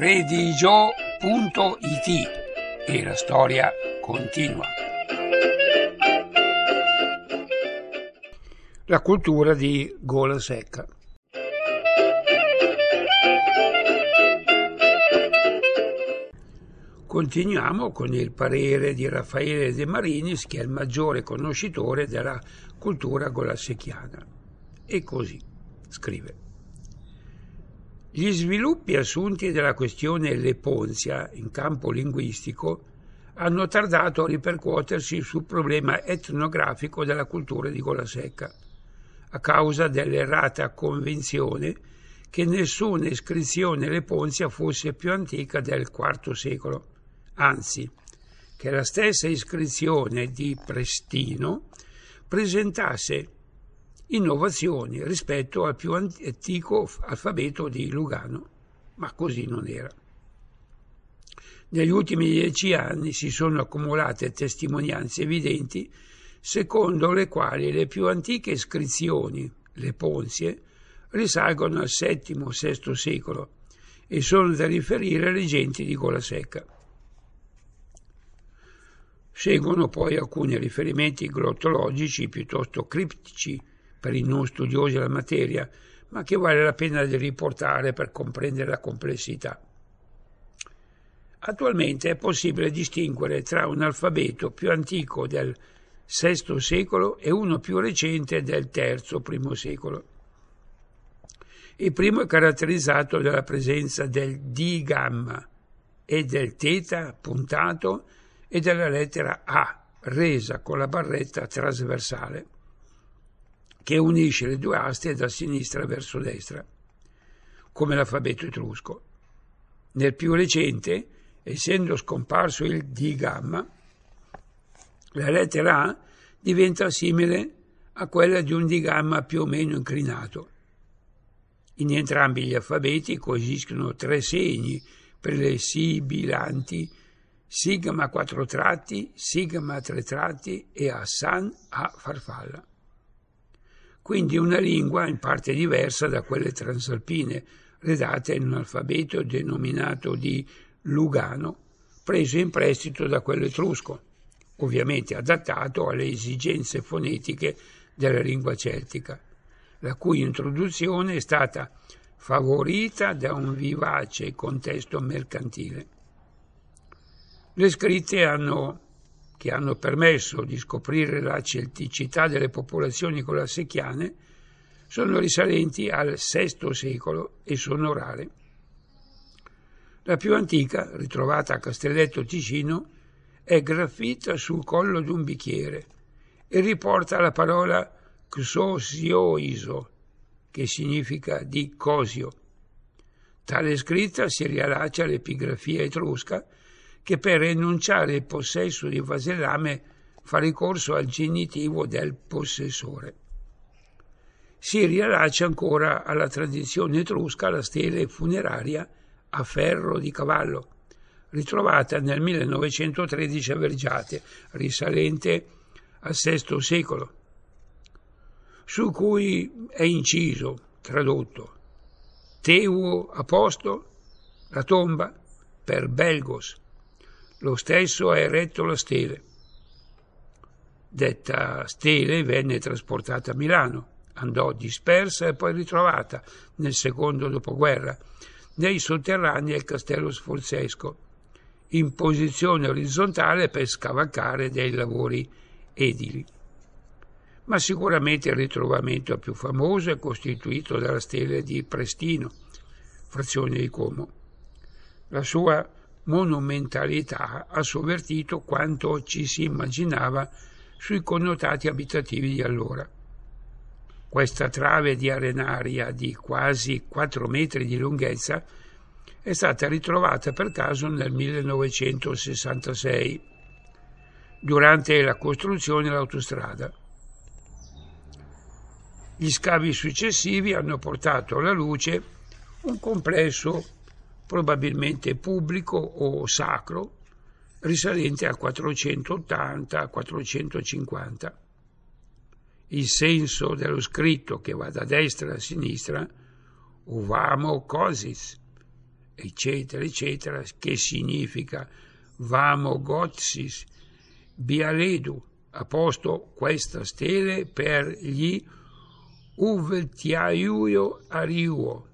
redigio.it e la storia continua. La cultura di Gola Secca. Continuiamo con il parere di Raffaele De Marinis, che è il maggiore conoscitore della cultura golasecchiana. E così scrive: gli sviluppi assunti della questione leponzia in campo linguistico hanno tardato a ripercuotersi sul problema etnografico della cultura di Gola Secca, a causa dell'errata convinzione che nessuna iscrizione leponzia fosse più antica del IV secolo, anzi che la stessa iscrizione di Prestino presentasse innovazioni rispetto al più antico alfabeto di Lugano, ma così non era. Negli ultimi 10 anni si sono accumulate testimonianze evidenti secondo le quali le più antiche iscrizioni leponzie risalgono al VII-VI secolo e sono da riferire alle genti di Gola Secca. Seguono poi alcuni riferimenti glottologici piuttosto criptici per i non studiosi della materia, ma che vale la pena di riportare per comprendere la complessità. Attualmente è possibile distinguere tra un alfabeto più antico del VI secolo e uno più recente del III-I secolo. Il primo è caratterizzato dalla presenza del D gamma e del θ puntato e della lettera A resa con la barretta trasversale che unisce le due aste da sinistra verso destra, come l'alfabeto etrusco. Nel più recente, essendo scomparso il D gamma, la lettera A diventa simile a quella di un D gamma più o meno inclinato. In entrambi gli alfabeti coesistono 3 segni per le sibilanti sigma 4 tratti, sigma 3 tratti e Hassan a farfalla. Quindi una lingua in parte diversa da quelle transalpine, redatte in un alfabeto denominato di Lugano, preso in prestito da quello etrusco, ovviamente adattato alle esigenze fonetiche della lingua celtica, la cui introduzione è stata favorita da un vivace contesto mercantile. Le scritte che hanno permesso di scoprire la celticità delle popolazioni golasecchiane sono risalenti al VI secolo e sono rare. La più antica, ritrovata a Castelletto Ticino, è graffita sul collo di un bicchiere e riporta la parola xosioiso, che significa di cosio. Tale scritta si riallaccia all'epigrafia etrusca, che per enunciare il possesso di vasellame fa ricorso al genitivo del possessore. Si riallaccia ancora alla tradizione etrusca la stele funeraria a ferro di cavallo, ritrovata nel 1913 a Vergiate, risalente al VI secolo, su cui è inciso, tradotto, Teuo a posto, la tomba, per Belgos. Lo stesso ha eretto la stele. Detta stele venne trasportata a Milano, andò dispersa e poi ritrovata nel secondo dopoguerra nei sotterranei del Castello Sforzesco, in posizione orizzontale per scavalcare dei lavori edili. Ma sicuramente il ritrovamento più famoso è costituito dalla stele di Prestino, frazione di Como. La sua monumentalità ha sovvertito quanto ci si immaginava sui connotati abitativi di allora. Questa trave di arenaria di quasi 4 metri di lunghezza è stata ritrovata per caso nel 1966, durante la costruzione dell'autostrada. Gli scavi successivi hanno portato alla luce un complesso probabilmente pubblico o sacro, risalente al 480-450. Il senso dello scritto, che va da destra a sinistra, uvamo cosis, eccetera, eccetera, che significa Vamo Gotsis Bialedu, ha posto questa stele per gli Uvtiaiuio Ariuo.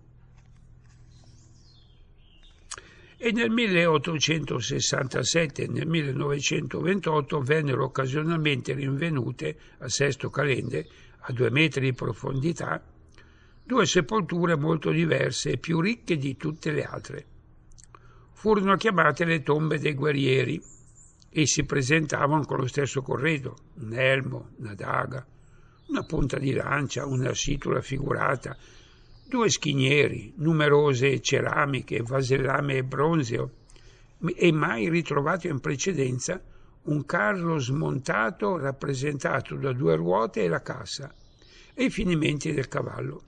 E nel 1867 e nel 1928 vennero occasionalmente rinvenute a Sesto Calende, a 2 metri di profondità, 2 sepolture molto diverse e più ricche di tutte le altre. Furono chiamate le tombe dei guerrieri e si presentavano con lo stesso corredo: un elmo, una daga, una punta di lancia, una situla figurata, 2 schinieri, numerose ceramiche, vasellame e bronzeo, e mai ritrovato in precedenza un carro smontato rappresentato da 2 ruote e la cassa e i finimenti del cavallo.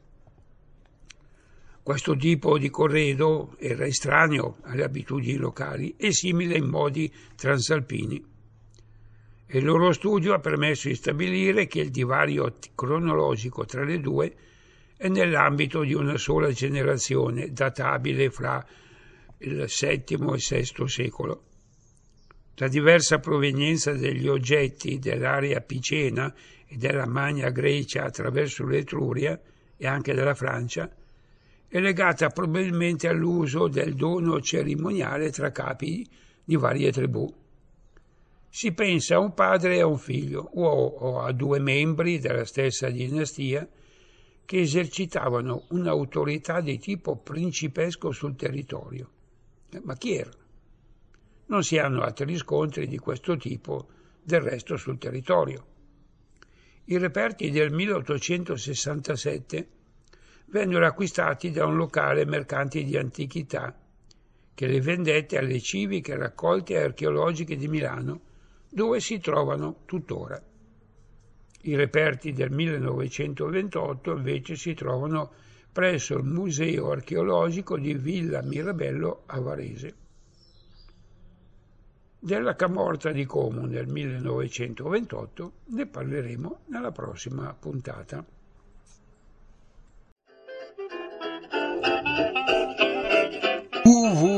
Questo tipo di corredo era estraneo alle abitudini locali e simile ai modi transalpini. E il loro studio ha permesso di stabilire che il divario cronologico tra le due è nell'ambito di una sola generazione, databile fra il VII e il VI secolo. La diversa provenienza degli oggetti dell'area picena e della Magna Grecia attraverso l'Etruria e anche della Francia è legata probabilmente all'uso del dono cerimoniale tra capi di varie tribù. Si pensa a un padre e a un figlio, o a 2 membri della stessa dinastia che esercitavano un'autorità di tipo principesco sul territorio. Ma chi erano? Non si hanno altri riscontri di questo tipo del resto sul territorio. I reperti del 1867 vennero acquistati da un locale mercante di antichità che le vendette alle civiche raccolte archeologiche di Milano, dove si trovano tuttora. I reperti del 1928 invece si trovano presso il Museo archeologico di Villa Mirabello a Varese. Della camorra di Como nel 1928 ne parleremo nella prossima puntata.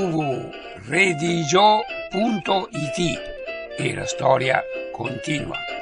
www.redigio.it e la storia continua.